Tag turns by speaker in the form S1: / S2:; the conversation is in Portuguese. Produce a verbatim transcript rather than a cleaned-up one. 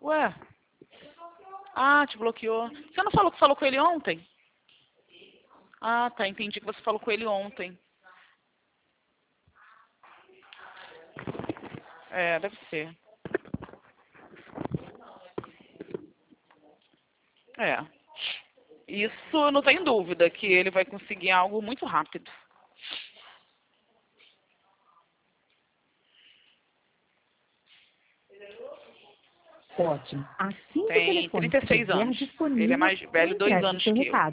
S1: Ué? Ah, te bloqueou. Você não falou que falou com ele ontem? Ah, tá. Entendi que você falou com ele ontem. É, deve ser. É. Isso eu não tenho dúvida, que ele vai conseguir algo muito rápido.
S2: Ótimo. Assim que o
S1: Tem
S2: telefone
S1: trinta e seis
S2: estiver
S1: anos. Ele é
S2: disponível,
S1: mais
S2: eu
S1: velho dois
S2: entrego o
S1: anos
S2: seu
S1: que eu.
S2: recado.